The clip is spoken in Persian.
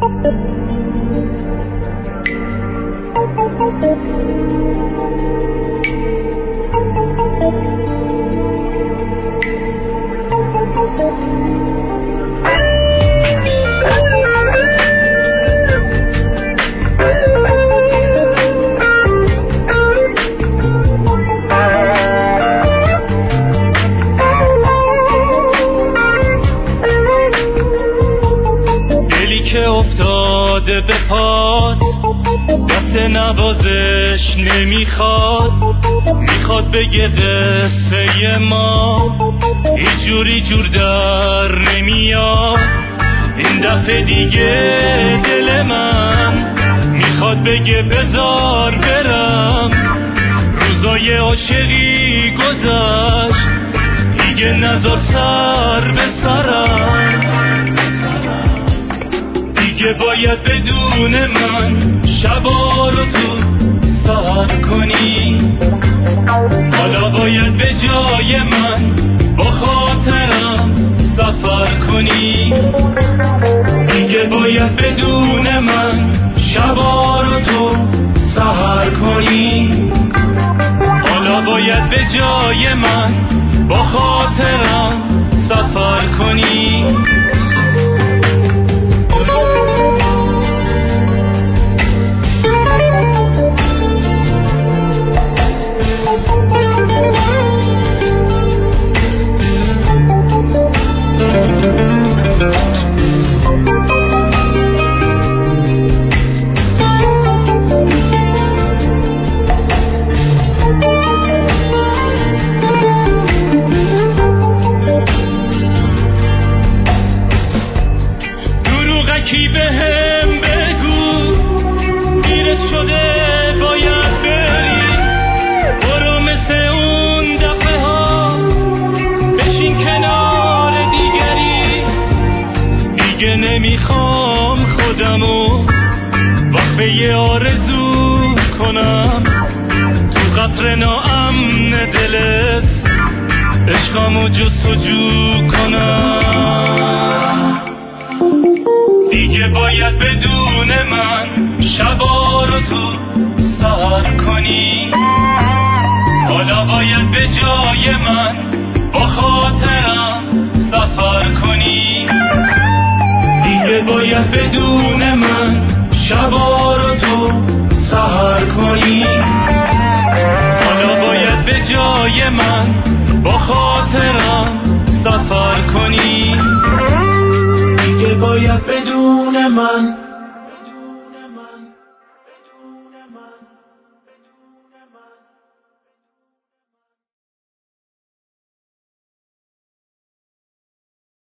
افتاده به پات دست نوازش نمیخواد، میخواد بگه قصه ما هیچ جوری جور در نمیاد. این دفعه دیگه دل من میخواد بگه بذار برم، روزای عاشقی گذشت دیگه نذار سر به سرم. دیگه باید بدون من شبا رو تو سهر کنی، حالا باید به جای من با خاطرم سفر کنی. دیگه باید بدون من شبا رو تو سهر کنی، حالا باید به جای من با خاطرم سفر کنی. کی بهم بگو دیرت شده باید بری، برو مثل اون دفعه ها بشین کنار دیگری. دیگه نمیخوام خودمو وقفه آرزو کنم تو قصر ناامن دلت عشقامو جستجو کنم. دیگه باید بدون من شبا رو تو سهر کنی، حالا باید به جای من با خاطرم سفر کنی. دیگه باید بدون من شبا رو تو سهر کنی، حالا باید به جای من با خاطرم سفر کنی. دیگه باید بدون من